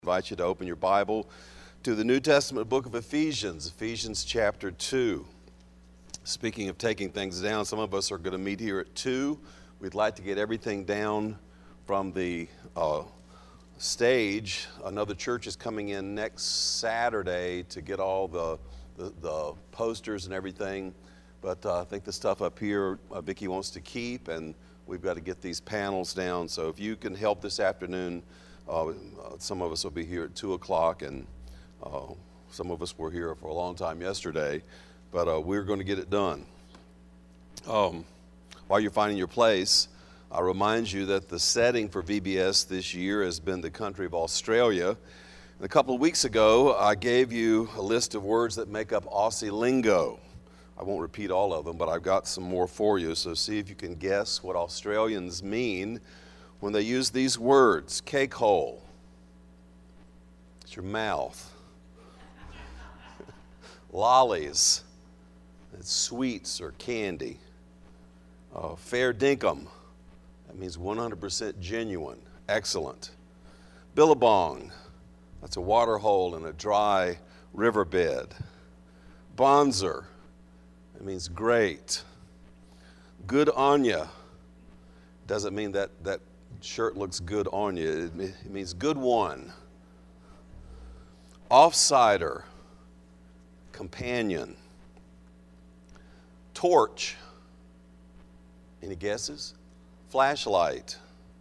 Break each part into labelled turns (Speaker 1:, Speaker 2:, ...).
Speaker 1: I invite you to open your Bible to the New Testament book of Ephesians, Ephesians chapter 2. Speaking of taking things down, some of us are going to meet here at 2. We'd like to get everything down from the stage. Another church is coming in next Saturday to get all the posters and everything. But I think the stuff up here, Vicki wants to keep, and we've got to get these panels down. So if you can help this afternoon, some of us will be here at 2 o'clock, and some of us were here for a long time yesterday, but we're going to get it done. While you're finding your place, I remind you that the setting for VBS this year has been the country of Australia. And a couple of weeks ago, I gave you a list of words that make up Aussie lingo. I won't repeat all of them, but I've got some more for you, so see if you can guess what Australians mean when they use these words. Cake hole. It's your mouth. Lollies. It's sweets or candy. Fair dinkum. That means 100% genuine. Excellent. Billabong. That's a water hole in a dry riverbed. Bonzer. That means great. Good on ya. Doesn't mean that shirt looks good on you. It means good one. Offsider, companion. Torch. Any guesses? Flashlight.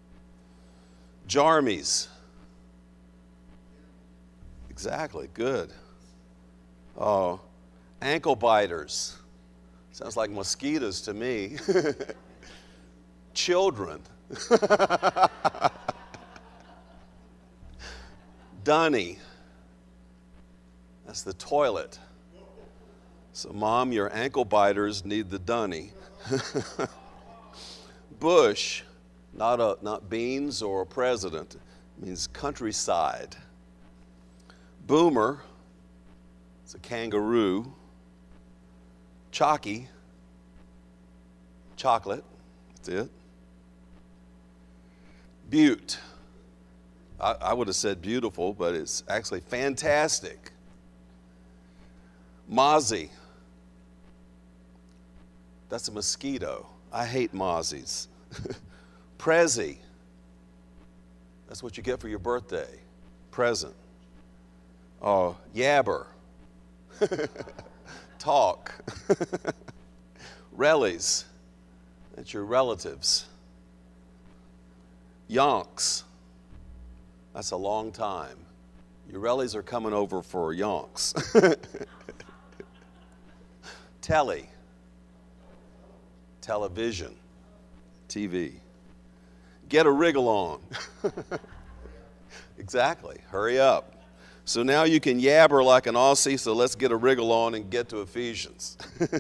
Speaker 1: Jarmies. Exactly, good. Ankle biters. Sounds like mosquitoes to me. Children. Dunny. That's the toilet. So, Mom, your ankle biters need the dunny. Bush, not beans or a president. It means countryside. Boomer, it's a kangaroo. Chalky, chocolate. That's it. Butte. I would have said beautiful, but it's actually fantastic. Mozzie. That's a mosquito. I hate mozzies. Prezi. That's what you get for your birthday. Present. Yabber. Talk. Rellies. That's your relatives. Yonks. That's a long time. Your rellies are coming over for yonks. Telly. Television. TV. Get a wriggle on. Exactly. Hurry up. So now you can yabber like an Aussie, so let's get a wriggle on and get to Ephesians.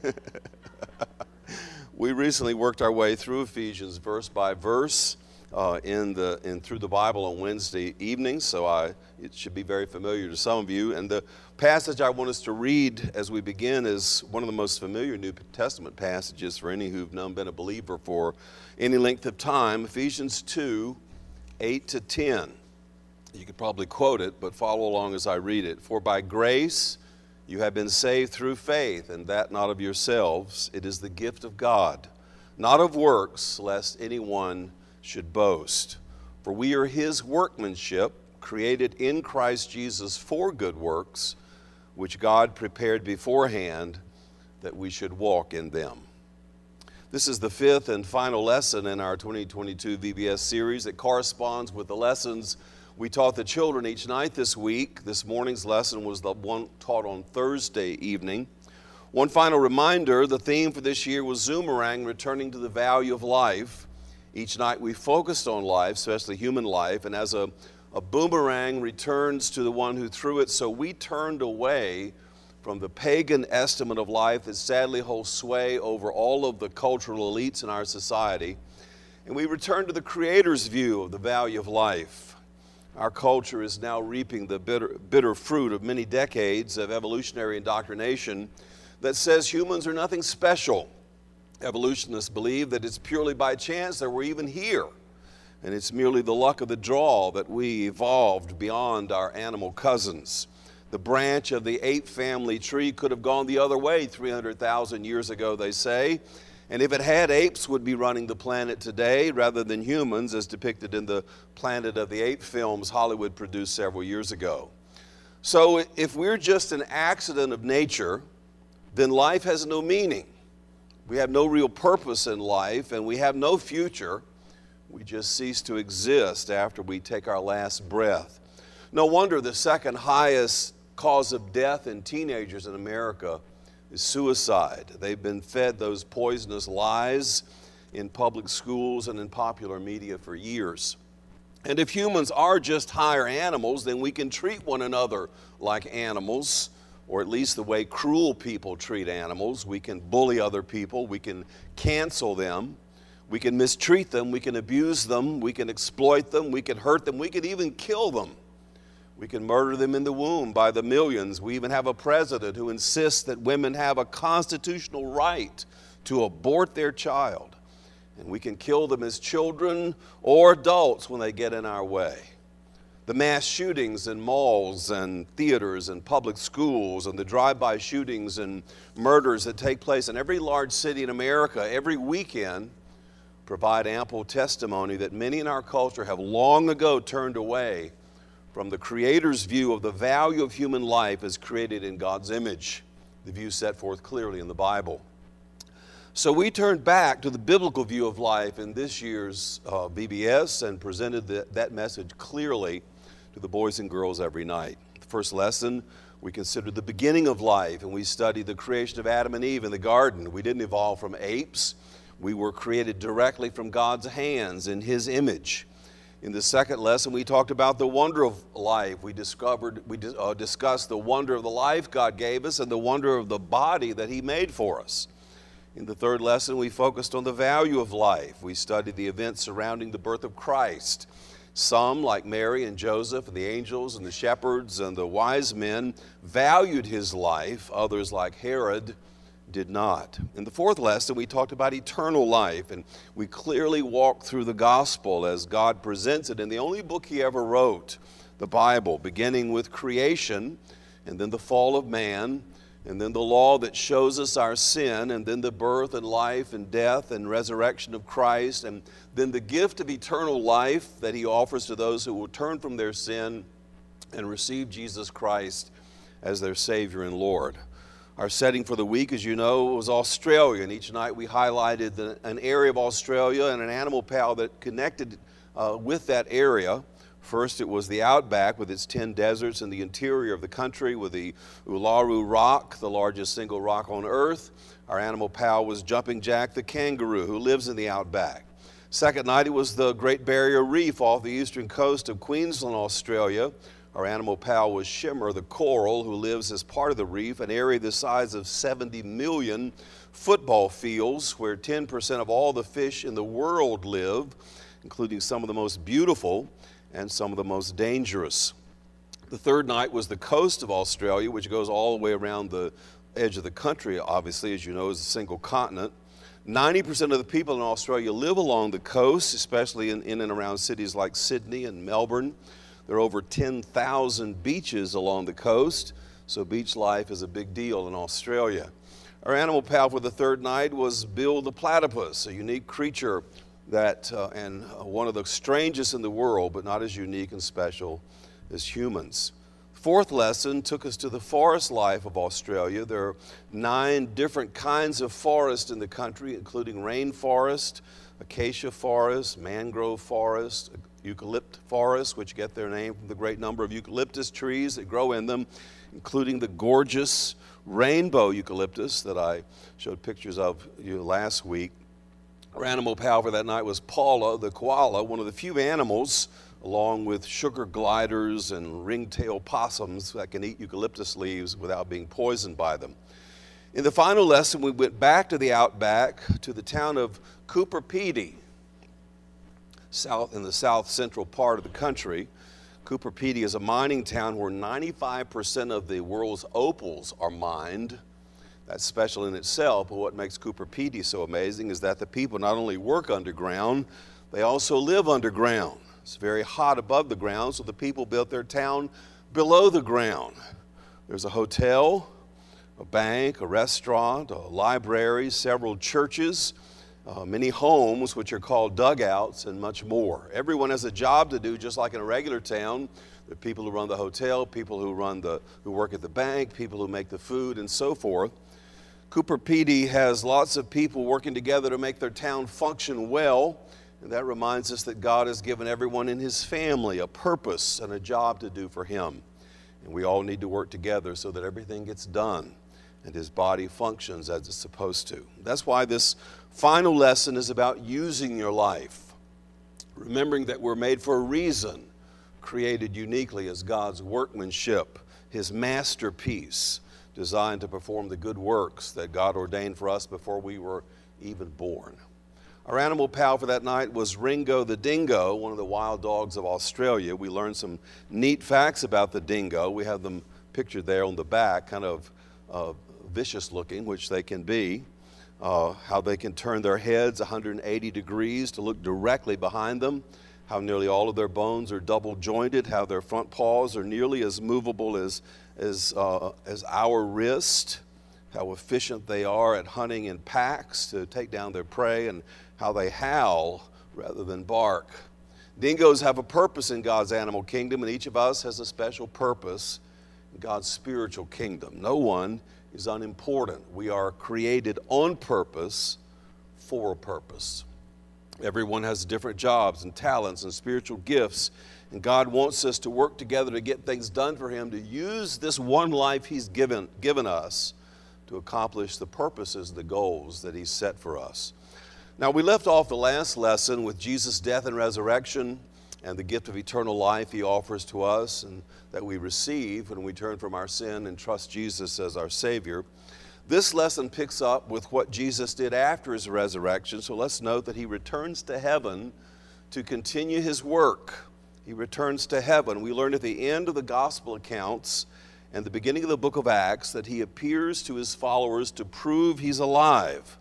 Speaker 1: We recently worked our way through Ephesians verse by verse through the Bible on Wednesday evenings, so it should be very familiar to some of you. And the passage I want us to read as we begin is one of the most familiar New Testament passages for any who've been a believer for any length of time, Ephesians 2, 8 to 10. You could probably quote it, but follow along as I read it. For by grace you have been saved through faith, and that not of yourselves. It is the gift of God, not of works, lest anyone should boast. For we are his workmanship, created in Christ Jesus for good works, which God prepared beforehand that we should walk in them. This is the fifth and final lesson in our 2022 VBS series. It corresponds with the lessons we taught the children each night this week. This morning's lesson was the one taught on Thursday evening. One final reminder, the theme for this year was Zoomerang, returning to the value of life. Each night we focused on life, especially human life, and as a boomerang returns to the one who threw it, so we turned away from the pagan estimate of life that sadly holds sway over all of the cultural elites in our society, and we returned to the Creator's view of the value of life. Our culture is now reaping the bitter fruit of many decades of evolutionary indoctrination that says humans are nothing special. Evolutionists believe that it's purely by chance that we're even here. And it's merely the luck of the draw that we evolved beyond our animal cousins. The branch of the ape family tree could have gone the other way 300,000 years ago, they say. And if it had, apes would be running the planet today rather than humans, as depicted in the Planet of the Apes films Hollywood produced several years ago. So if we're just an accident of nature, then life has no meaning. We have no real purpose in life, and we have no future. We just cease to exist after we take our last breath. No wonder the second highest cause of death in teenagers in America is suicide. They've been fed those poisonous lies in public schools and in popular media for years. And if humans are just higher animals, then we can treat one another like animals, or at least the way cruel people treat animals. We can bully other people, we can cancel them, we can mistreat them, we can abuse them, we can exploit them, we can hurt them, we can even kill them. We can murder them in the womb by the millions. We even have a president who insists that women have a constitutional right to abort their child. And we can kill them as children or adults when they get in our way. The mass shootings in malls and theaters and public schools and the drive-by shootings and murders that take place in every large city in America every weekend provide ample testimony that many in our culture have long ago turned away from the Creator's view of the value of human life as created in God's image, the view set forth clearly in the Bible. So we turned back to the biblical view of life in this year's VBS and presented that message clearly to the boys and girls every night. The first lesson, we considered the beginning of life, and we studied the creation of Adam and Eve in the garden. We didn't evolve from apes. We were created directly from God's hands in His image. In the second lesson, we talked about the wonder of life. We discussed the wonder of the life God gave us and the wonder of the body that He made for us. In the third lesson, we focused on the value of life. We studied the events surrounding the birth of Christ. Some, like Mary and Joseph and the angels and the shepherds and the wise men, valued His life. Others, like Herod, did not. In the fourth lesson, we talked about eternal life, and we clearly walked through the gospel as God presents it in the only book He ever wrote, the Bible, beginning with creation, and then the fall of man, and then the law that shows us our sin, and then the birth and life and death and resurrection of Christ, and then the gift of eternal life that He offers to those who will turn from their sin and receive Jesus Christ as their Savior and Lord. Our setting for the week, as you know, was Australia, and each night we highlighted an area of Australia and an animal pal that connected with that area. First, it was the outback with its 10 deserts in the interior of the country with the Uluru Rock, the largest single rock on earth. Our animal pal was Jumping Jack the kangaroo, who lives in the outback. Second night, it was the Great Barrier Reef off the eastern coast of Queensland, Australia. Our animal pal was Shimmer the coral, who lives as part of the reef, an area the size of 70 million football fields, where 10% of all the fish in the world live, including some of the most beautiful and some of the most dangerous. The third night was the coast of Australia, which goes all the way around the edge of the country, obviously, as you know, is a single continent. 90% of the people in Australia live along the coast, especially in and around cities like Sydney and Melbourne. There are over 10,000 beaches along the coast, so beach life is a big deal in Australia. Our animal pal for the third night was Bill the platypus, a unique creature that, and one of the strangest in the world, but not as unique and special as humans. Fourth lesson took us to the forest life of Australia. There are 9 different kinds of forest in the country, including rainforest, acacia forest, mangrove forest, eucalypt forests, which get their name from the great number of eucalyptus trees that grow in them, including the gorgeous rainbow eucalyptus that I showed pictures of you last week. Our animal pal for that night was Paula the koala, one of the few animals, along with sugar gliders and ringtail possums, that can eat eucalyptus leaves without being poisoned by them. In the final lesson, we went back to the outback, to the town of Cooper Pedy, in the south central part of the country. Cooper Pedy is a mining town where 95% of the world's opals are mined. That's special in itself, but what makes Cooper Pedy so amazing is that the people not only work underground, They also live underground. It's very hot above the ground, so the people built their town below the ground. There's a hotel, a bank, a restaurant, a library, several churches, many homes, which are called dugouts, and much more. Everyone has a job to do, just like in a regular town. There are people who run the hotel, people who work at the bank, people who make the food, and so forth. Cooper Pedy has lots of people working together to make their town function well, and that reminds us that God has given everyone in his family a purpose and a job to do for him. And we all need to work together so that everything gets done and his body functions as it's supposed to. That's why this final lesson is about using your life, remembering that we're made for a reason, created uniquely as God's workmanship, his masterpiece, designed to perform the good works that God ordained for us before we were even born. Our animal pal for that night was Ringo the dingo, one of the wild dogs of Australia. We learned some neat facts about the dingo. We have them pictured there on the back, kind of vicious looking, which they can be. How they can turn their heads 180 degrees to look directly behind them, how nearly all of their bones are double jointed, how their front paws are nearly as movable as our wrist, how efficient they are at hunting in packs to take down their prey, and how they howl rather than bark. Dingoes have a purpose in God's animal kingdom, and each of us has a special purpose in God's spiritual kingdom. No one is unimportant. We are created on purpose for a purpose. Everyone has different jobs and talents and spiritual gifts, and God wants us to work together to get things done for him, to use this one life he's given us to accomplish the purposes, the goals that he's set for us. Now, we left off the last lesson with Jesus' death and resurrection and the gift of eternal life he offers to us and that we receive when we turn from our sin and trust Jesus as our Savior. This lesson picks up with what Jesus did after his resurrection, so let's note that he returns to heaven to continue his work. He returns to heaven. We learn at the end of the gospel accounts and the beginning of the book of Acts that he appears to his followers to prove he's alive.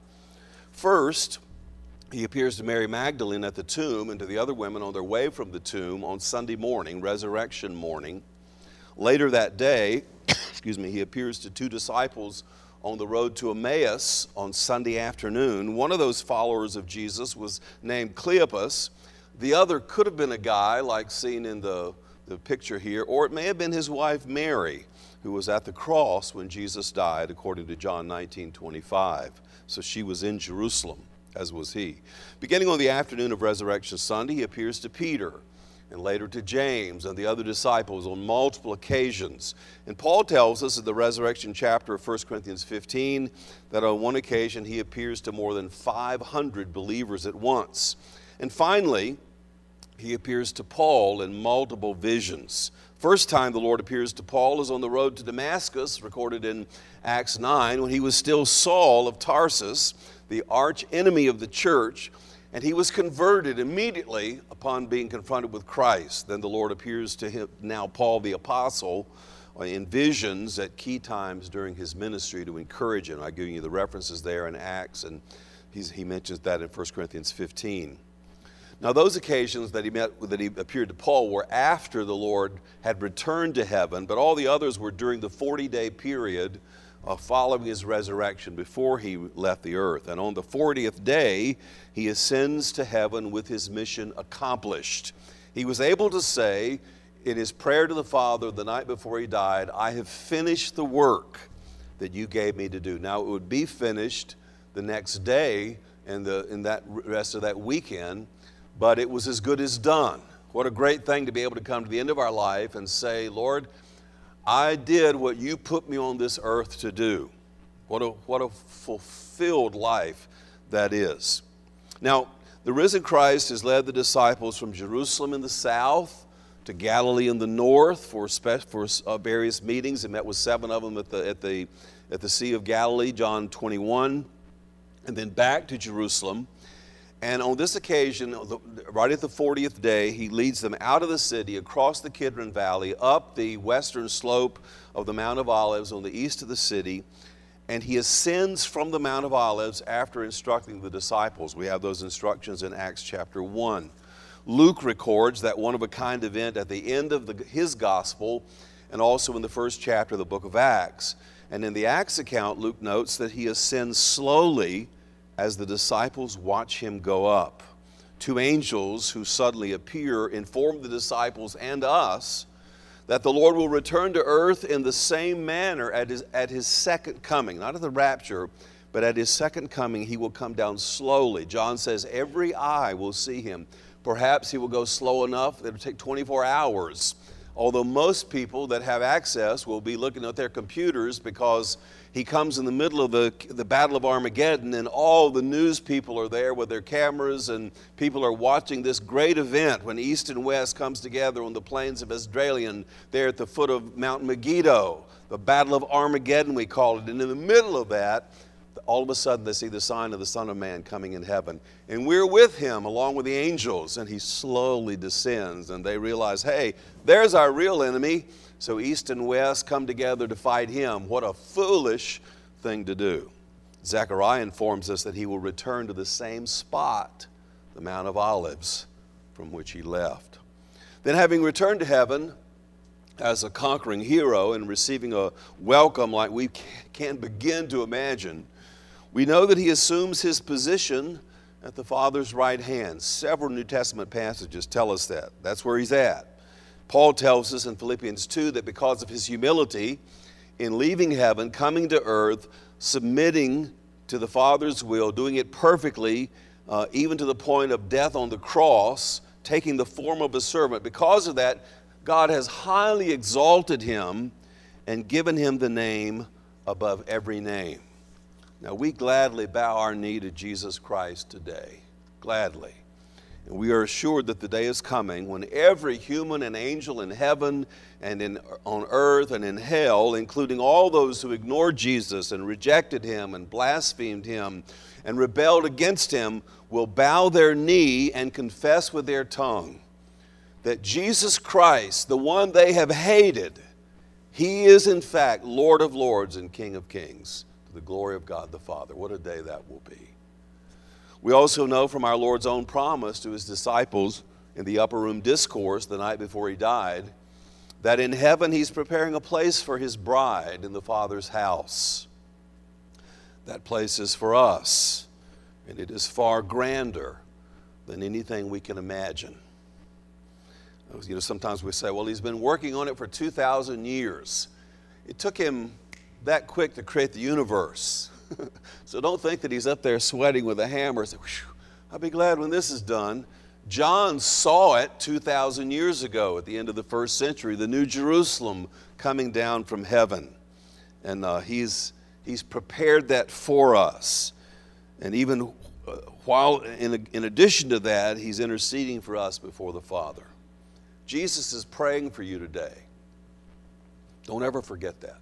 Speaker 1: First, he appears to Mary Magdalene at the tomb and to the other women on their way from the tomb on Sunday morning, resurrection morning. Later that day, he appears to two disciples on the road to Emmaus on Sunday afternoon. One of those followers of Jesus was named Cleopas. The other could have been a guy like seen in the picture here, or it may have been his wife Mary, who was at the cross when Jesus died, according to John 19:25. So she was in Jerusalem, as was he. Beginning on the afternoon of Resurrection Sunday, he appears to Peter and later to James and the other disciples on multiple occasions. And Paul tells us in the resurrection chapter of 1 Corinthians 15 that on one occasion he appears to more than 500 believers at once. And finally, he appears to Paul in multiple visions. First time the Lord appears to Paul is on the road to Damascus, recorded in Acts 9, when he was still Saul of Tarsus, the arch enemy of the church, and he was converted immediately upon being confronted with Christ. Then the Lord appears to him, now Paul the apostle, in visions at key times during his ministry to encourage him. I've given you the references there in Acts, and he mentions that in 1 Corinthians 15. Now, those occasions that he appeared to Paul were after the Lord had returned to heaven, but all the others were during the 40-day period following his resurrection before he left the earth. And on the 40th day, he ascends to heaven with his mission accomplished. He was able to say in his prayer to the Father the night before he died, "I have finished the work that you gave me to do." Now, it would be finished the next day and in that rest of that weekend, but it was as good as done. What a great thing to be able to come to the end of our life and say, "Lord, I did what you put me on this earth to do." What a fulfilled life that is. Now, the risen Christ has led the disciples from Jerusalem in the south to Galilee in the north for various meetings. He met with 7 of them at the Sea of Galilee, John 21, and then back to Jerusalem. And on this occasion, right at the 40th day, he leads them out of the city, across the Kidron Valley, up the western slope of the Mount of Olives on the east of the city, and he ascends from the Mount of Olives after instructing the disciples. We have those instructions in Acts chapter 1. Luke records that one-of-a-kind event at the end of his gospel and also in the first chapter of the book of Acts. And in the Acts account, Luke notes that he ascends slowly as the disciples watch him go up. Two angels who suddenly appear inform the disciples and us that the Lord will return to earth in the same manner at his second coming. Not at the rapture, but at his second coming, he will come down slowly. John says every eye will see him. Perhaps he will go slow enough that it will take 24 hours. Although most people that have access will be looking at their computers, because he comes in the middle of the Battle of Armageddon, and all the news people are there with their cameras, and people are watching this great event when East and West comes together on the plains of Esdraelon, there at the foot of Mount Megiddo, the Battle of Armageddon we call it. And in the middle of that, all of a sudden they see the sign of the Son of Man coming in heaven. And we're with him along with the angels, and he slowly descends, and they realize, hey, there's our real enemy. So East and West come together to fight him. What a foolish thing to do. Zechariah informs us that he will return to the same spot, the Mount of Olives, from which he left. Then, having returned to heaven as a conquering hero and receiving a welcome like we can't begin to imagine, we know that he assumes his position at the Father's right hand. Several New Testament passages tell us that. That's where he's at. Paul tells us in Philippians 2 that because of his humility in leaving heaven, coming to earth, submitting to the Father's will, doing it perfectly, even to the point of death on the cross, taking the form of a servant, because of that, God has highly exalted him and given him the name above every name. Now, we gladly bow our knee to Jesus Christ today, gladly. And we are assured that the day is coming when every human and angel in heaven and on earth and in hell, including all those who ignored Jesus and rejected him and blasphemed him and rebelled against him, will bow their knee and confess with their tongue that Jesus Christ, the one they have hated, he is in fact Lord of lords and King of kings, to the glory of God the Father. What a day that will be. We also know from our Lord's own promise to his disciples in the upper room discourse the night before he died, that in heaven he's preparing a place for his bride in the Father's house. That place is for us, and it is far grander than anything we can imagine. You know, sometimes we say, well, he's been working on it for 2,000 years. It took him that quick to create the universe. So don't think that he's up there sweating with a hammer. Say, I'll be glad when this is done. John saw it 2,000 years ago at the end of the first century, the New Jerusalem coming down from heaven. And he's prepared that for us. And even while, in addition to that, he's interceding for us before the Father. Jesus is praying for you today. Don't ever forget that.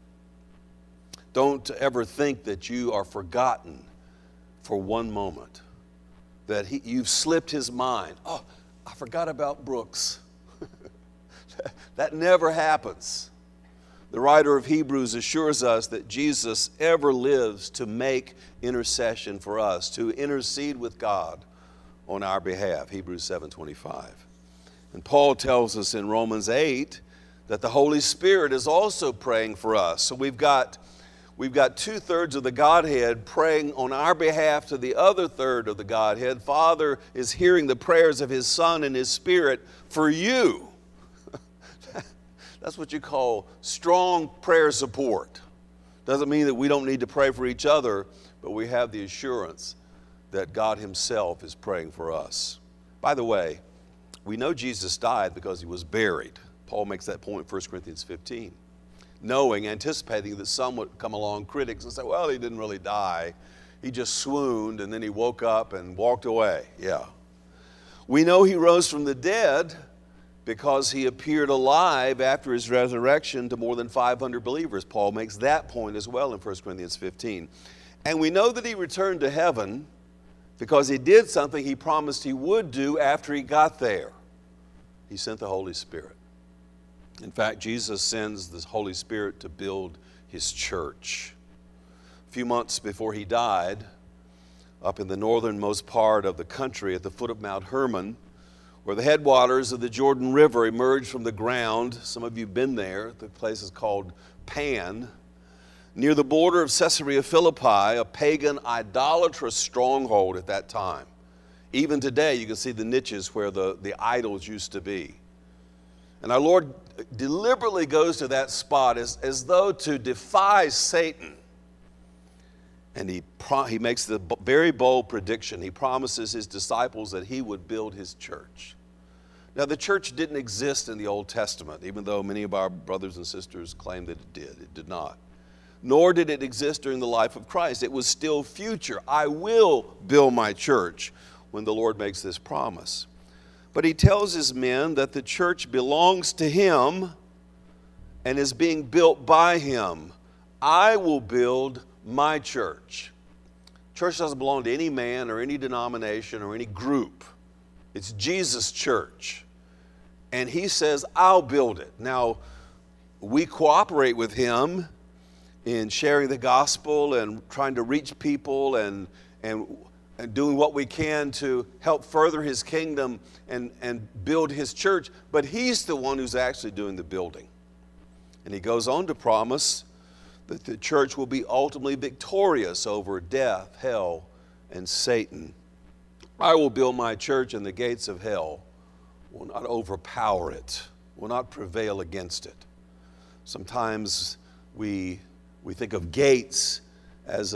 Speaker 1: Don't ever think that you are forgotten for one moment, that you've slipped his mind. Oh, I forgot about Brooks. That never happens. The writer of Hebrews assures us that Jesus ever lives to make intercession for us, to intercede with God on our behalf, Hebrews 7:25. And Paul tells us in Romans 8 that the Holy Spirit is also praying for us. So we've got 2/3 of the Godhead praying on our behalf to the other third of the Godhead. Father is hearing the prayers of his Son and his Spirit for you. That's what you call strong prayer support. Doesn't mean that we don't need to pray for each other, but we have the assurance that God himself is praying for us. By the way, we know Jesus died because he was buried. Paul makes that point in 1 Corinthians 15. Anticipating that some would come along, critics, and say, well, he didn't really die. He just swooned and then he woke up and walked away. Yeah. We know he rose from the dead because he appeared alive after his resurrection to more than 500 believers. Paul makes that point as well in 1 Corinthians 15. And we know that he returned to heaven because he did something he promised he would do after he got there. He sent the Holy Spirit. In fact, Jesus sends the Holy Spirit to build his church. a few months before he died, up in the northernmost part of the country at the foot of Mount Hermon, where the headwaters of the Jordan River emerged from the ground. Some of you have been there. The place is called Pan. Near the border of Caesarea Philippi, a pagan idolatrous stronghold at that time. Even today, you can see the niches where the idols used to be. And our Lord deliberately goes to that spot as though to defy Satan. And he makes the very bold prediction. He promises his disciples that he would build his church. Now, the church didn't exist in the Old Testament, even though many of our brothers and sisters claim that it did. It did not. Nor did it exist during the life of Christ. It was still future. I will build my church when the Lord makes this promise. But he tells his men that the church belongs to him and is being built by him. I will build my church. Church doesn't belong to any man or any denomination or any group. It's Jesus' church. And he says, I'll build it. Now, we cooperate with him in sharing the gospel and trying to reach people and doing what we can to help further his kingdom and build his church. But he's the one who's actually doing the building. And he goes on to promise that the church will be ultimately victorious over death, hell, and Satan. I will build my church, and the gates of hell will not overpower it, will not prevail against it. Sometimes we think of gates as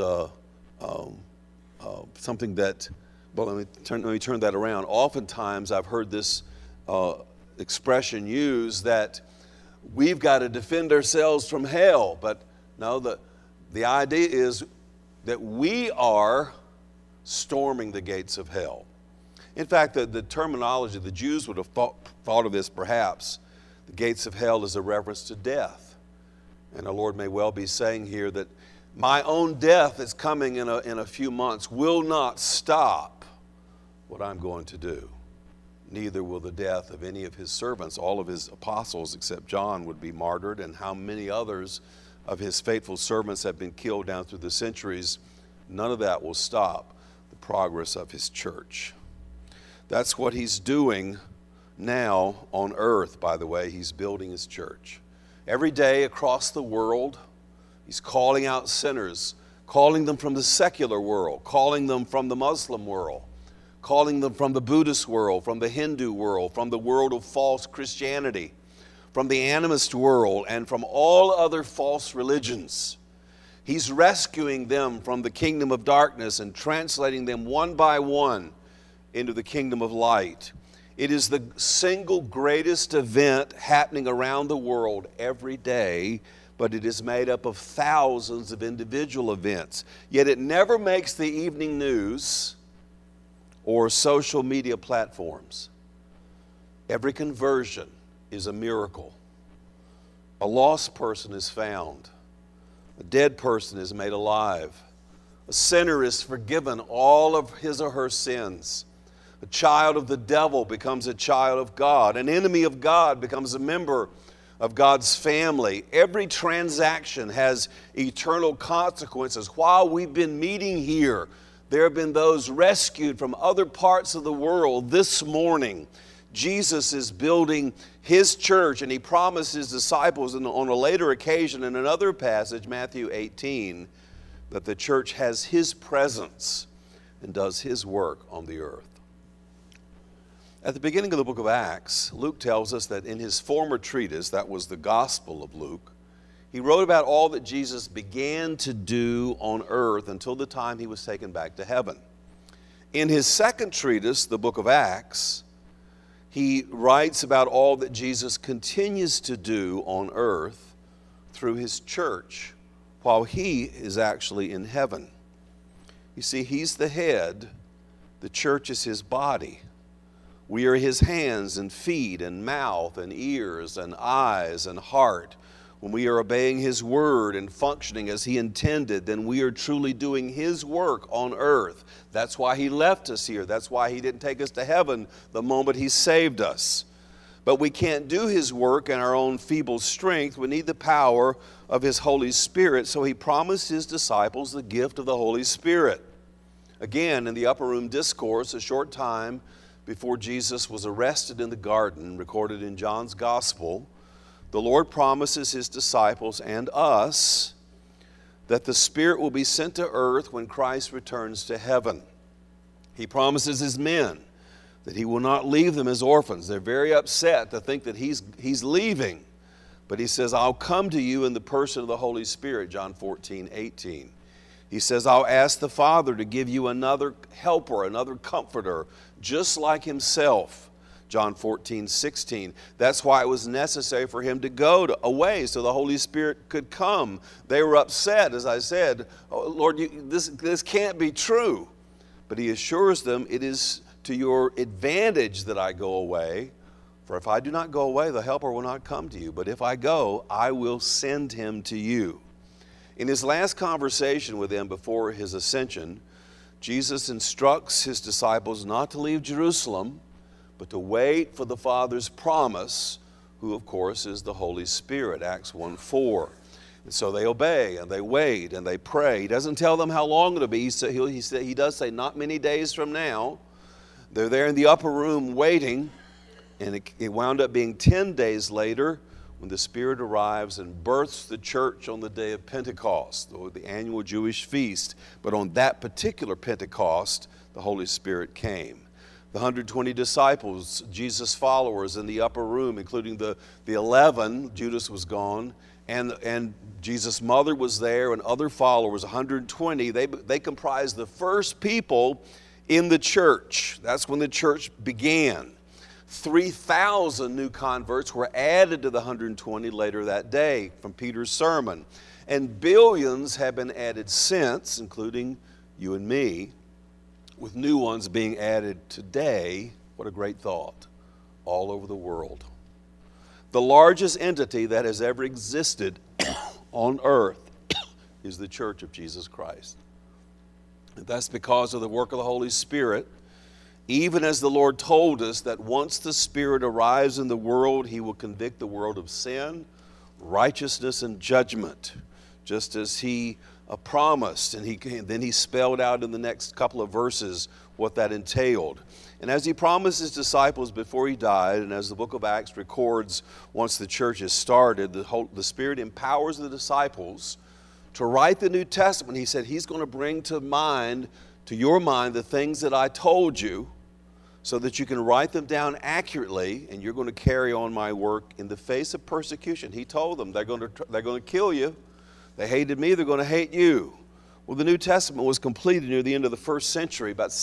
Speaker 1: something that, well, let me turn that around. Oftentimes I've heard this expression used that we've got to defend ourselves from hell. But no, the idea is that we are storming the gates of hell. In fact, the terminology, the Jews would have thought of this perhaps. The gates of hell is a reference to death. And our Lord may well be saying here that my own death is coming in a few months will not stop what I'm going to do. Neither will the death of any of his servants. All of his apostles except John would be martyred, and how many others of his faithful servants have been killed down through the centuries. None of that will stop the progress of his church. That's what he's doing now on earth, by the way. He's building his church. Every day across the world, he's calling out sinners, calling them from the secular world, calling them from the Muslim world, calling them from the Buddhist world, from the Hindu world, from the world of false Christianity, from the animist world, and from all other false religions. He's rescuing them from the kingdom of darkness and translating them one by one into the kingdom of light. It is the single greatest event happening around the world every day, but it is made up of thousands of individual events. Yet it never makes the evening news or social media platforms. Every conversion is a miracle. A lost person is found. A dead person is made alive. A sinner is forgiven all of his or her sins. A child of the devil becomes a child of God. An enemy of God becomes a member of God's family. Every transaction has eternal consequences. While we've been meeting here, there have been those rescued from other parts of the world. This morning, Jesus is building his church, and he promised his disciples on a later occasion in another passage, Matthew 18, that the church has his presence and does his work on the earth. At the beginning of the book of Acts, Luke tells us that in his former treatise, that was the Gospel of Luke, he wrote about all that Jesus began to do on earth until the time he was taken back to heaven. In his second treatise, the book of Acts, he writes about all that Jesus continues to do on earth through his church while he is actually in heaven. You see, he's the head, the church is his body. We are his hands and feet and mouth and ears and eyes and heart. When we are obeying his word and functioning as he intended, then we are truly doing his work on earth. That's why he left us here. That's why he didn't take us to heaven the moment he saved us. But we can't do his work in our own feeble strength. We need the power of his Holy Spirit. So he promised his disciples the gift of the Holy Spirit. Again, in the upper room discourse, a short time before Jesus was arrested in the garden, recorded in John's Gospel, the Lord promises his disciples and us that the Spirit will be sent to earth when Christ returns to heaven. He promises his men that he will not leave them as orphans. They're very upset to think that he's leaving. But he says, I'll come to you in the person of the Holy Spirit, John 14:18. He says, I'll ask the Father to give you another helper, another comforter, just like himself, John 14:16. That's why it was necessary for him to go away so the Holy Spirit could come. They were upset, as I said, oh, Lord, this can't be true. But he assures them, it is to your advantage that I go away. For if I do not go away, the helper will not come to you. But if I go, I will send him to you. In his last conversation with them before his ascension, Jesus instructs his disciples not to leave Jerusalem, but to wait for the Father's promise, who of course is the Holy Spirit, Acts 1:4. And so they obey and they wait and they pray. He doesn't tell them how long it'll be. He does say not many days from now. They're there in the upper room waiting, and it wound up being 10 days later when the Spirit arrives and births the church on the day of Pentecost, or the annual Jewish feast. But on that particular Pentecost, the Holy Spirit came. The 120 disciples, Jesus' followers in the upper room, including the 11, Judas was gone, and Jesus' mother was there, and other followers, 120, they comprised the first people in the church. That's when the church began. 3,000 new converts were added to the 120 later that day from Peter's sermon. And billions have been added since, including you and me, with new ones being added today. What a great thought. All over the world. The largest entity that has ever existed on earth is the Church of Jesus Christ. And that's because of the work of the Holy Spirit. Even as the Lord told us that once the Spirit arrives in the world, he will convict the world of sin, righteousness, and judgment, just as he promised. And then he spelled out in the next couple of verses what that entailed. And as he promised his disciples before he died, and as the book of Acts records once the church is started, the Spirit empowers the disciples to write the New Testament. He said he's going to bring to your mind the things that I told you, so that you can write them down accurately, and you're going to carry on my work in the face of persecution. He told them they're going to kill you. They hated me, they're going to hate you. Well, the New Testament was completed near the end of the first century, about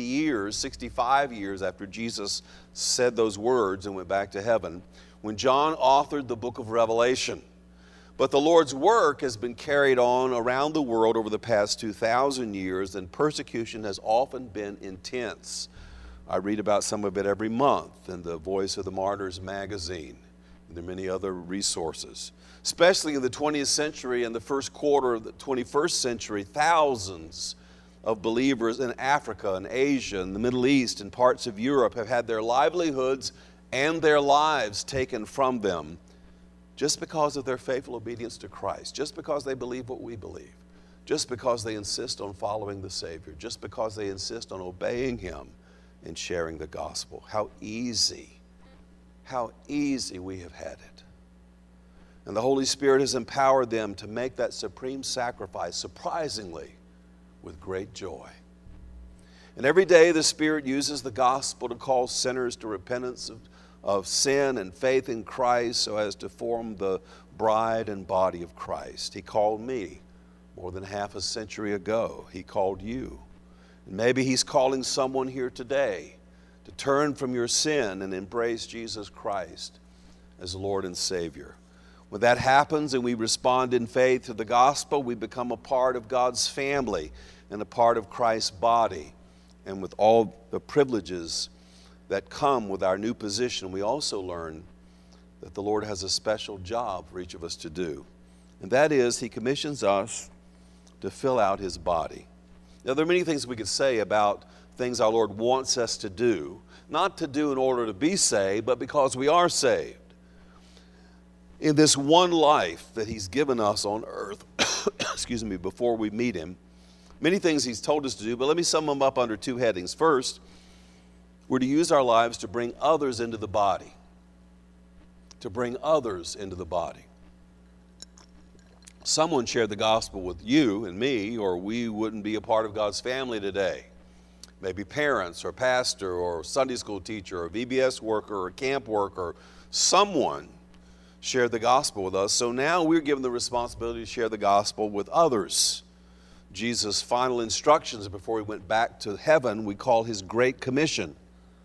Speaker 1: 65 years after Jesus said those words and went back to heaven, when John authored the book of Revelation. But the Lord's work has been carried on around the world over the past 2,000 years, and persecution has often been intense. I read about some of it every month in the Voice of the Martyrs magazine. And there are many other resources. Especially in the 20th century and the first quarter of the 21st century, thousands of believers in Africa and Asia and the Middle East and parts of Europe have had their livelihoods and their lives taken from them just because of their faithful obedience to Christ, just because they believe what we believe, just because they insist on following the Savior, just because they insist on obeying him and sharing the gospel. How easy we have had it. And the Holy Spirit has empowered them to make that supreme sacrifice, surprisingly, with great joy. And every day the Spirit uses the gospel to call sinners to repentance of sin and faith in Christ so as to form the bride and body of Christ. He called me more than half a century ago. He called you. And maybe he's calling someone here today to turn from your sin and embrace Jesus Christ as Lord and Savior. When that happens and we respond in faith to the gospel, we become a part of God's family and a part of Christ's body. And with all the privileges that come with our new position, we also learn that the Lord has a special job for each of us to do. And that is, he commissions us to fill out his body. Now, there are many things we could say about things our Lord wants us to do, not to do in order to be saved, but because we are saved. In this one life that He's given us on earth, excuse me, before we meet Him, many things He's told us to do, but let me sum them up under two headings. First, we're to use our lives to bring others into the body. To bring others into the body. Someone shared the gospel with you and me, or we wouldn't be a part of God's family today. Maybe parents or pastor or Sunday school teacher or VBS worker or camp worker. Someone shared the gospel with us. So now we're given the responsibility to share the gospel with others. Jesus' final instructions before He went back to heaven, we call His Great Commission.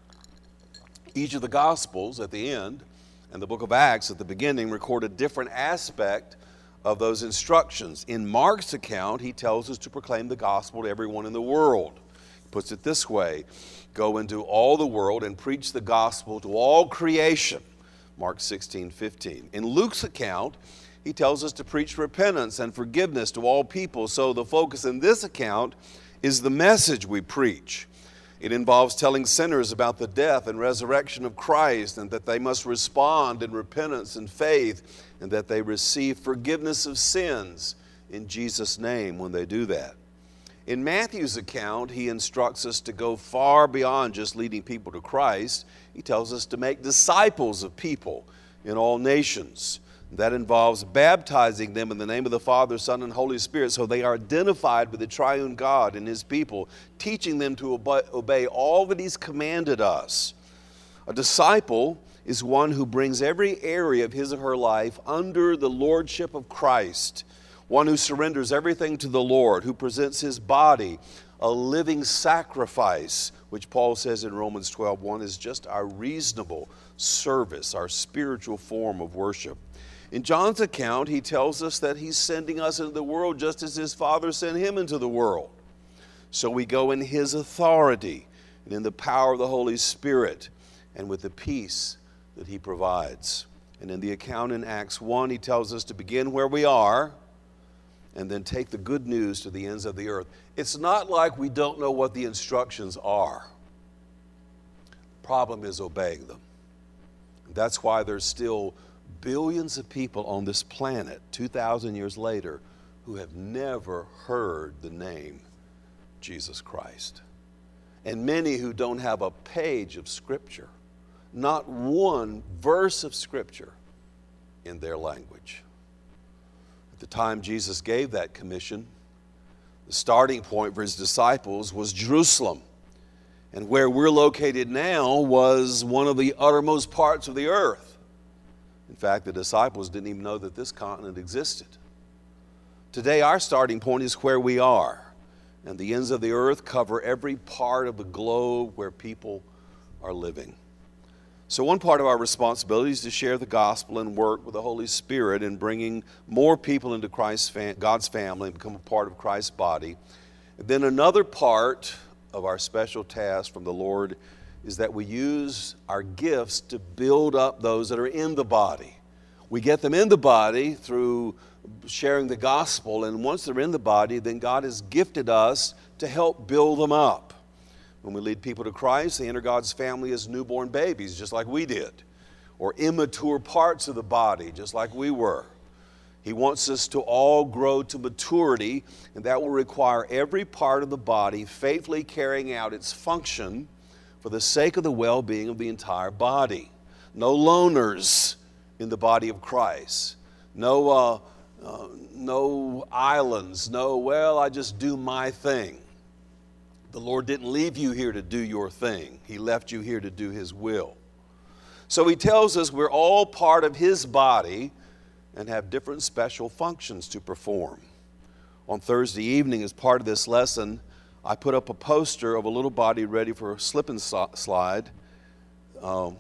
Speaker 1: Each of the Gospels at the end and the book of Acts at the beginning record a different aspect of those instructions. In Mark's account, he tells us to proclaim the gospel to everyone in the world. He puts it this way: go into all the world and preach the gospel to all creation. Mark 16:15. In Luke's account, he tells us to preach repentance and forgiveness to all people. So the focus in this account is the message we preach. It involves telling sinners about the death and resurrection of Christ, and that they must respond in repentance and faith, and that they receive forgiveness of sins in Jesus' name when they do that. In Matthew's account, he instructs us to go far beyond just leading people to Christ. He tells us to make disciples of people in all nations. That involves baptizing them in the name of the Father, Son, and Holy Spirit, so they are identified with the triune God and His people, teaching them to obey all that He's commanded us. A disciple is one who brings every area of his or her life under the lordship of Christ, one who surrenders everything to the Lord, who presents his body a living sacrifice, which Paul says in Romans 12:1 is just our reasonable service, our spiritual form of worship. In John's account, he tells us that he's sending us into the world just as his Father sent him into the world. So we go in his authority and in the power of the Holy Spirit and with the peace that he provides. And in the account in Acts 1, he tells us to begin where we are and then take the good news to the ends of the earth. It's not like we don't know what the instructions are. The problem is obeying them. That's why there's still billions of people on this planet 2,000 years later who have never heard the name Jesus Christ. And many who don't have a page of Scripture, not one verse of Scripture in their language. At the time Jesus gave that commission, the starting point for his disciples was Jerusalem. And where we're located now was one of the uttermost parts of the earth. In fact, the disciples didn't even know that this continent existed. Today, our starting point is where we are. And the ends of the earth cover every part of the globe where people are living. So one part of our responsibility is to share the gospel and work with the Holy Spirit in bringing more people into God's family and become a part of Christ's body. And then another part of our special task from the Lord is that we use our gifts to build up those that are in the body. We get them in the body through sharing the gospel, and once they're in the body, then God has gifted us to help build them up. When we lead people to Christ, they enter God's family as newborn babies, just like we did, or immature parts of the body, just like we were. He wants us to all grow to maturity, and that will require every part of the body faithfully carrying out its function for the sake of the well-being of the entire body. No loners in the body of Christ. No islands. No, well, I just do my thing. The Lord didn't leave you here to do your thing. He left you here to do His will. So He tells us we're all part of His body and have different special functions to perform. On Thursday evening, as part of this lesson, I put up a poster of a little body ready for a slip and slide. And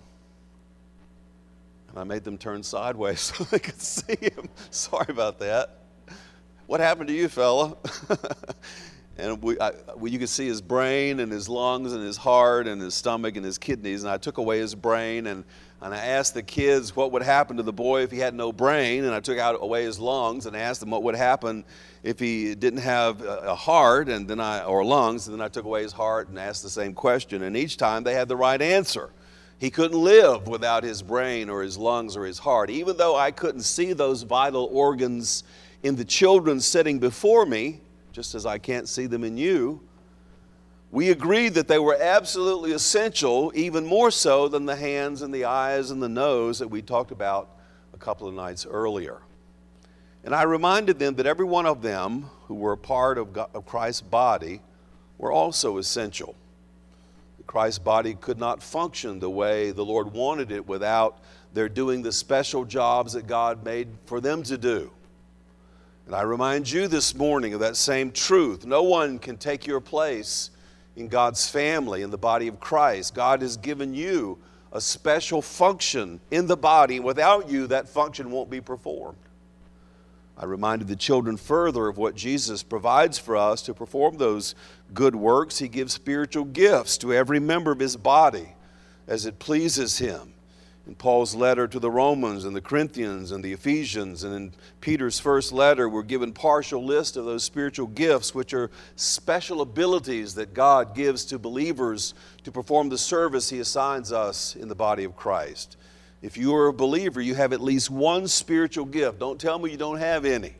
Speaker 1: I made them turn sideways so they could see him. Sorry about that. What happened to you, fella? And you could see his brain and his lungs and his heart and his stomach and his kidneys. And I took away his brain and and I asked the kids what would happen to the boy if he had no brain, and I took away his lungs and asked them what would happen if he didn't have a heart or lungs, and then I took away his heart and asked the same question, and each time they had the right answer. He couldn't live without his brain or his lungs or his heart. Even though I couldn't see those vital organs in the children sitting before me, just as I can't see them in you, we agreed that they were absolutely essential, even more so than the hands and the eyes and the nose that we talked about a couple of nights earlier. And I reminded them that every one of them who were a part of Christ's body were also essential. Christ's body could not function the way the Lord wanted it without their doing the special jobs that God made for them to do. And I remind you this morning of that same truth. No one can take your place in God's family, in the body of Christ. God has given you a special function in the body, and without you, that function won't be performed. I reminded the children further of what Jesus provides for us to perform those good works. He gives spiritual gifts to every member of His body as it pleases Him. In Paul's letter to the Romans and the Corinthians and the Ephesians, and in Peter's first letter, we're given partial list of those spiritual gifts, which are special abilities that God gives to believers to perform the service He assigns us in the body of Christ. If you are a believer, you have at least one spiritual gift. Don't tell me you don't have any.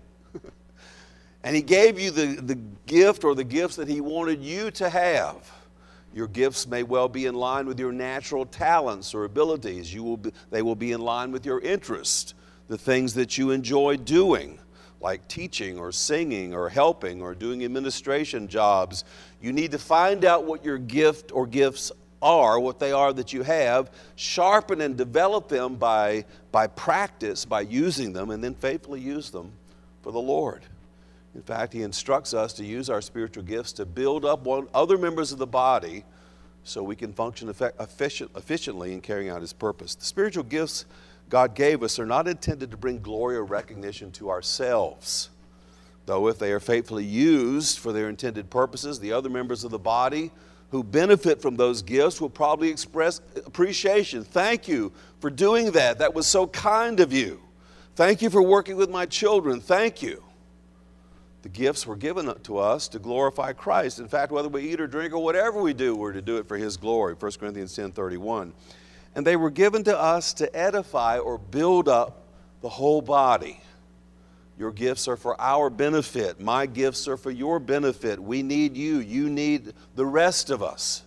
Speaker 1: And He gave you the gift or the gifts that He wanted you to have. Your gifts may well be in line with your natural talents or abilities. They will be in line with your interest, the things that you enjoy doing, like teaching or singing or helping or doing administration jobs. You need to find out what your gift or gifts are, what they are that you have, sharpen and develop them by practice, by using them, and then faithfully use them for the Lord. In fact, He instructs us to use our spiritual gifts to build up other members of the body so we can function efficiently in carrying out His purpose. The spiritual gifts God gave us are not intended to bring glory or recognition to ourselves. Though if they are faithfully used for their intended purposes, the other members of the body who benefit from those gifts will probably express appreciation. Thank you for doing that. That was so kind of you. Thank you for working with my children. Thank you. The gifts were given to us to glorify Christ. In fact, whether we eat or drink or whatever we do, we're to do it for His glory, 1 Corinthians 10:31. And they were given to us to edify or build up the whole body. Your gifts are for our benefit. My gifts are for your benefit. We need you. You need the rest of us.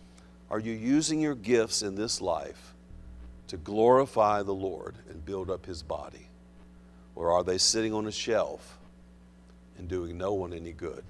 Speaker 1: Are you using your gifts in this life to glorify the Lord and build up His body? Or are they sitting on a shelf and doing no one any good?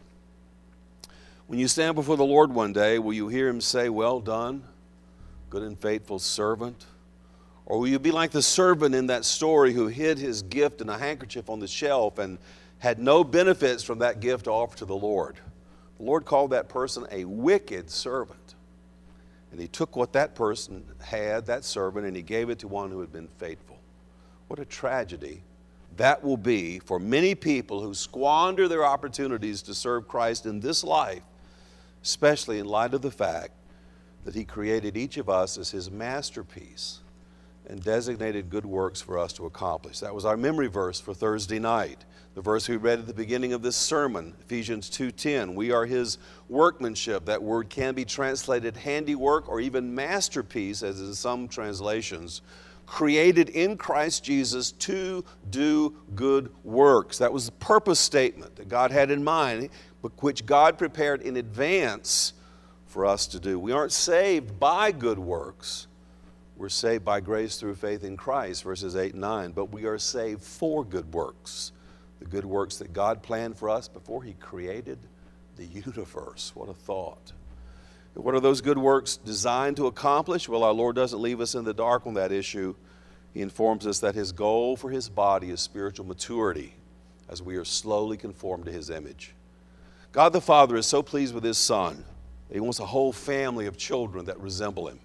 Speaker 1: When you stand before the Lord one day, will you hear Him say, "Well done, good and faithful servant"? Or will you be like the servant in that story who hid his gift in a handkerchief on the shelf and had no benefits from that gift to offer to the Lord? The Lord called that person a wicked servant. And He took what that person had, that servant, and He gave it to one who had been faithful. What a tragedy that will be for many people who squander their opportunities to serve Christ in this life, especially in light of the fact that He created each of us as His masterpiece and designated good works for us to accomplish. That was our memory verse for Thursday night. The verse we read at the beginning of this sermon, Ephesians 2:10. We are His workmanship. That word can be translated handiwork or even masterpiece, as in some translations. Created in Christ Jesus to do good works. That was the purpose statement that God had in mind, which God prepared in advance for us to do. We aren't saved by good works. We're saved by grace through faith in Christ, verses 8 and 9. But we are saved for good works, the good works that God planned for us before He created the universe. What a thought. What are those good works designed to accomplish? Well, our Lord doesn't leave us in the dark on that issue. He informs us that His goal for His body is spiritual maturity as we are slowly conformed to His image. God the Father is so pleased with His Son that He wants a whole family of children that resemble Him.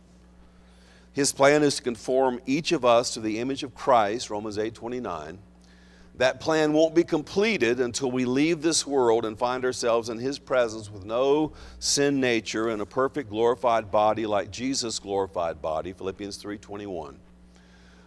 Speaker 1: His plan is to conform each of us to the image of Christ, Romans 8:29. That plan won't be completed until we leave this world and find ourselves in His presence with no sin nature and a perfect glorified body like Jesus' glorified body, Philippians 3:21.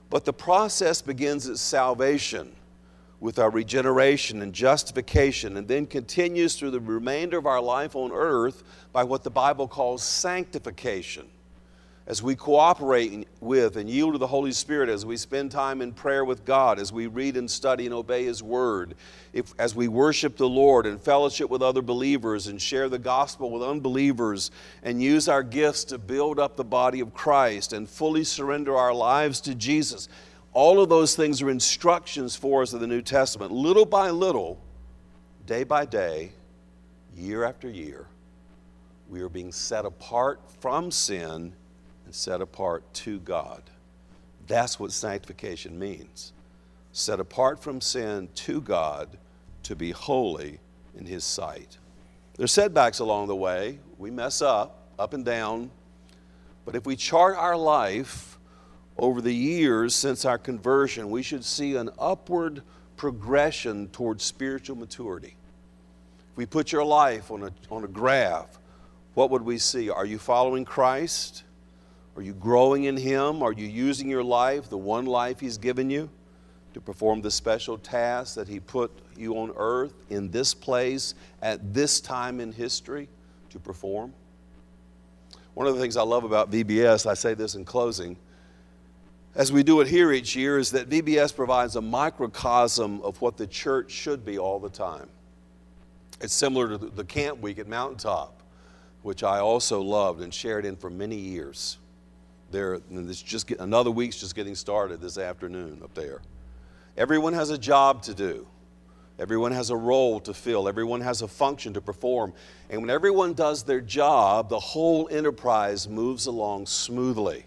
Speaker 1: But the process begins at salvation with our regeneration and justification, and then continues through the remainder of our life on earth by what the Bible calls sanctification. As we cooperate with and yield to the Holy Spirit, as we spend time in prayer with God, as we read and study and obey His Word, as we worship the Lord and fellowship with other believers and share the gospel with unbelievers and use our gifts to build up the body of Christ and fully surrender our lives to Jesus. All of those things are instructions for us in the New Testament. Little by little, day by day, year after year, we are being set apart from sin and set apart to God. That's what sanctification means. Set apart from sin to God to be holy in His sight. There's setbacks along the way. We mess up and down. But if we chart our life over the years since our conversion, we should see an upward progression towards spiritual maturity. If we put your life on a graph, what would we see? Are you following Christ? Are you growing in Him? Are you using your life, the one life He's given you, to perform the special tasks that He put you on earth in this place at this time in history to perform? One of the things I love about VBS, I say this in closing, as we do it here each year, is that VBS provides a microcosm of what the church should be all the time. It's similar to the camp week at Mountaintop, which I also loved and shared in for many years. Another week's just getting started this afternoon up there. Everyone has a job to do. Everyone has a role to fill. Everyone has a function to perform. And when everyone does their job, the whole enterprise moves along smoothly.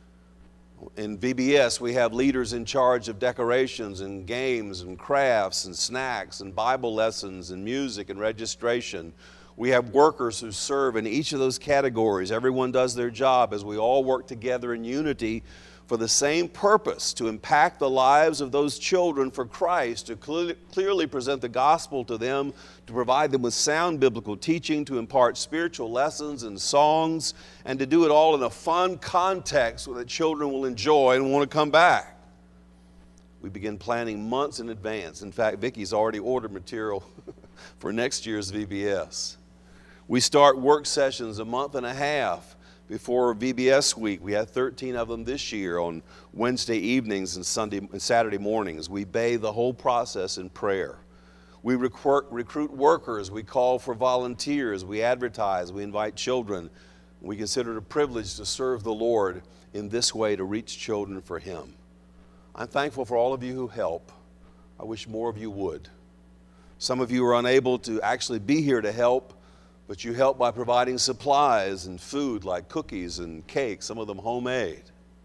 Speaker 1: In VBS, we have leaders in charge of decorations and games and crafts and snacks and Bible lessons and music and registration. We have workers who serve in each of those categories. Everyone does their job as we all work together in unity for the same purpose, to impact the lives of those children for Christ, to clearly present the gospel to them, to provide them with sound biblical teaching, to impart spiritual lessons and songs, and to do it all in a fun context so that children will enjoy and want to come back. We begin planning months in advance. In fact, Vicky's already ordered material for next year's VBS. We start work sessions a month and a half before VBS week. We had 13 of them this year on Wednesday evenings and Saturday mornings. We bathe the whole process in prayer. We recruit workers. We call for volunteers. We advertise. We invite children. We consider it a privilege to serve the Lord in this way, to reach children for Him. I'm thankful for all of you who help. I wish more of you would. Some of you are unable to actually be here to help, but you help by providing supplies and food like cookies and cakes, some of them homemade.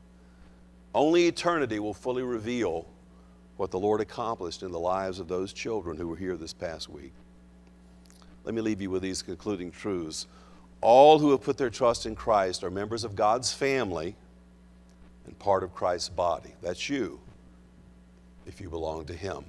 Speaker 1: Only eternity will fully reveal what the Lord accomplished in the lives of those children who were here this past week. Let me leave you with these concluding truths. All who have put their trust in Christ are members of God's family and part of Christ's body. That's you, if you belong to Him.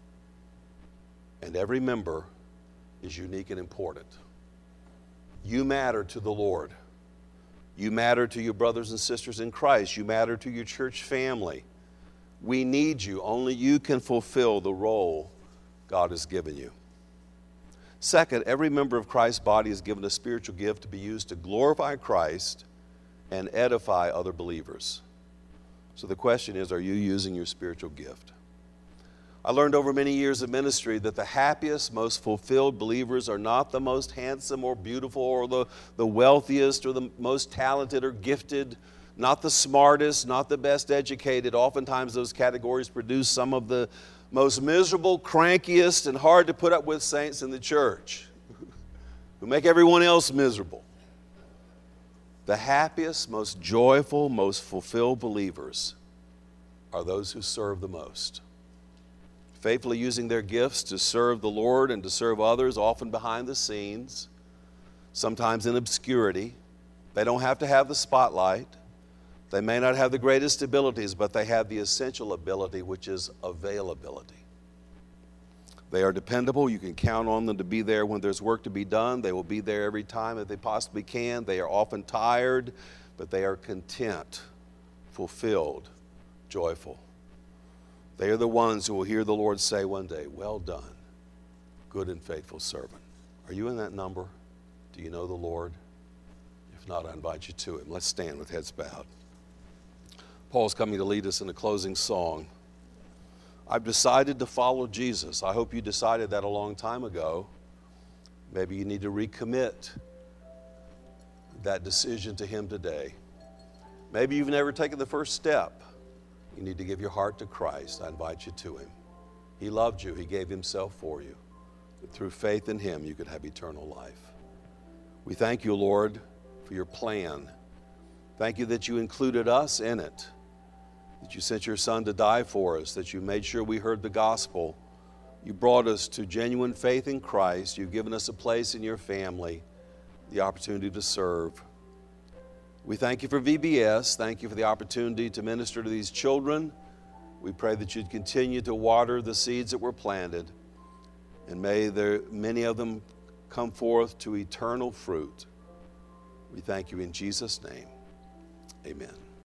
Speaker 1: And every member is unique and important. You matter to the Lord. You matter to your brothers and sisters in Christ. You matter to your church family. We need you. Only you can fulfill the role God has given you. Second, every member of Christ's body is given a spiritual gift to be used to glorify Christ and edify other believers. So the question is, are you using your spiritual gift? I learned over many years of ministry that the happiest, most fulfilled believers are not the most handsome or beautiful or the wealthiest or the most talented or gifted, not the smartest, not the best educated. Oftentimes those categories produce some of the most miserable, crankiest, and hard to put up with saints in the church who make everyone else miserable. The happiest, most joyful, most fulfilled believers are those who serve the most, faithfully using their gifts to serve the Lord and to serve others, often behind the scenes, sometimes in obscurity. They don't have to have the spotlight. They may not have the greatest abilities, but they have the essential ability, which is availability. They are dependable. You can count on them to be there when there's work to be done. They will be there every time that they possibly can. They are often tired, but they are content, fulfilled, joyful. They are the ones who will hear the Lord say one day, "Well done, good and faithful servant." Are you in that number? Do you know the Lord? If not, I invite you to him. Let's stand with heads bowed. Paul's coming to lead us in a closing song. I've decided to follow Jesus. I hope you decided that a long time ago. Maybe you need to recommit that decision to him today. Maybe you've never taken the first step. You need to give your heart to Christ. I invite you to him. He loved you. He gave himself for you. That through faith in him, you could have eternal life. We thank you, Lord, for your plan. Thank you that you included us in it, that you sent your Son to die for us, that you made sure we heard the gospel. You brought us to genuine faith in Christ. You've given us a place in your family, the opportunity to serve. We thank you for VBS. Thank you for the opportunity to minister to these children. We pray that you'd continue to water the seeds that were planted, and may many of them come forth to eternal fruit. We thank you in Jesus' name. Amen.